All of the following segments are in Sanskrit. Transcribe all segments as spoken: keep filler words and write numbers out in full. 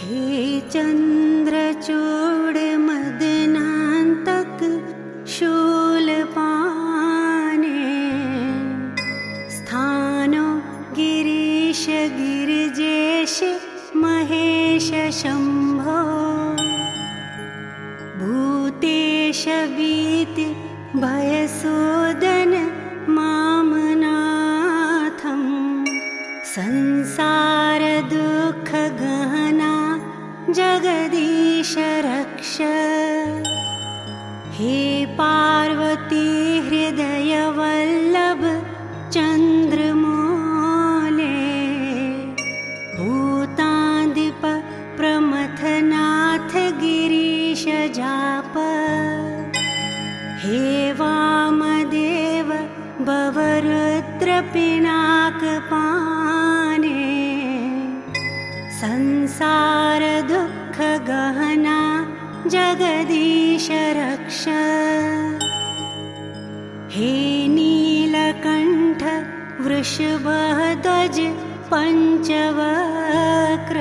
हे चन्द्रचूड मदनान्तक शूलपाणे स्थानो गिरीश गिरिजेश महेश शम्भो भूतेश भीति भयसूदन मामनाथं संसार दुःख गहना जगदीश रक्ष हे पार्वती हृदय वल्लभ चन्द्रमौले भूतादिप प्रमथनाथ गिरीश जाप हे वामदेव भवरुद्र पिनाकपाणे संसार दुःख गहना जगदीश रक्ष हे नीलकण्ठ वृषभध्वज पञ्चवक्र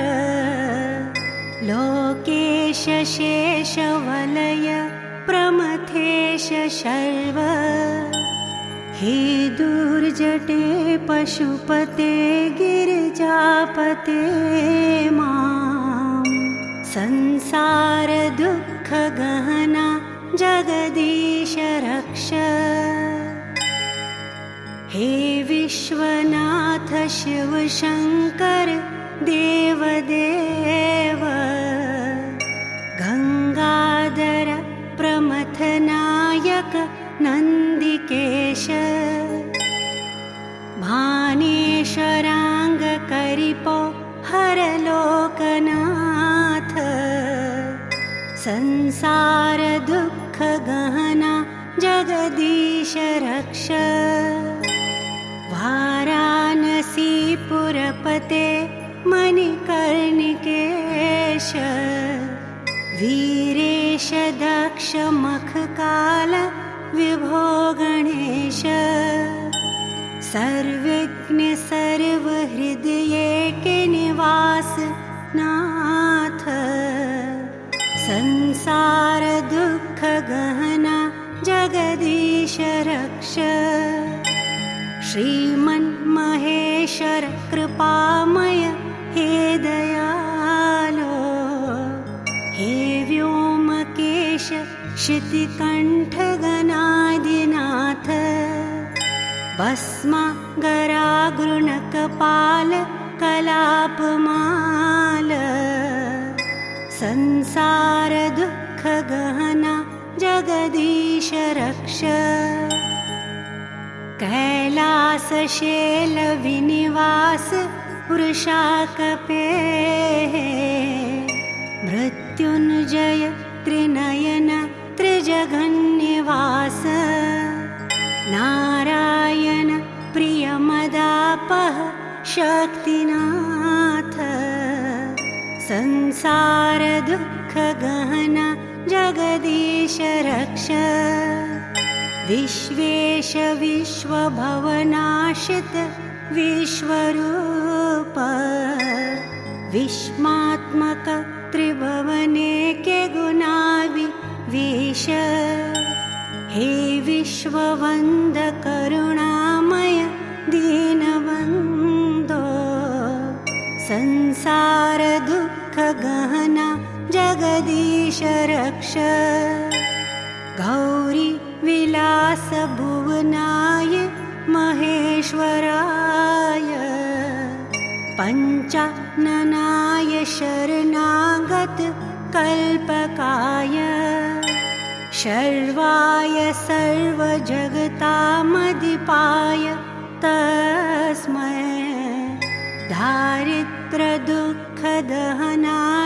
लोकेश शेषवलय प्रमथेश शर्व हे दुर्जटे पशुपते गिरिजापते मां संसार दुःख गहना जगदीश रक्ष हे विश्वनाथ शिव शंकर देवदेव गंगाधर प्रमथनायक नंदिकेश भानेश्वरांग करिपो हरलोकनाथ संसार दुःख गहना जगदीश रक्ष वाराणसीपुरपते मणिकर्णिकेश वीरेश दक्ष मखकाल विभो गणेश सर्वज्ञ सर्वहृदये निवास नाथ संसार दुःख गहना जगदीश रक्ष श्रीमन्महेश्वर कृपामय हे दयालो हे व्योमकेश शितिकण्ठ गणाधिनाथ भस्मागरागृणकपाल कलापमाल संसार दुःख गहना जगदीश रक्ष कैलास शैल विनिवास वृषाकपे मृत्युञ्जय त्रिनयन त्रिजगन्निवास नारायण प्रियमदापः शक्तिनाथ संसार दुःख गहना जगदीश रक्ष विश्वेश विश्वभवनाशित विश्वरूप विश्वात्मक त्रिभुवनेके गुणाविवेश हे विश्ववन्द करुणामय दीनबन्धो संसार दुःख गहना जगदीश रक्ष गौरी विलास भुवनाय महेश्वराय पञ्चाननाय शरणागत कल्पकाय शर्वाय सर्वजगतामधिपाय तस्मै दारिद्र्य दुःख दहनाय